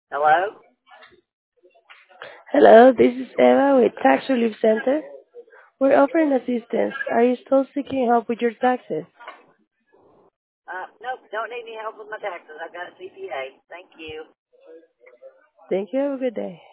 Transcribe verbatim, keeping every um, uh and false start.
Hello? Hello, this is Eva with Tax Relief Center. We're offering assistance. Are you still seeking help with your taxes? Uh, nope, don't need any help with my taxes. I've got a C P A. Thank you. Thank you. Have a good day.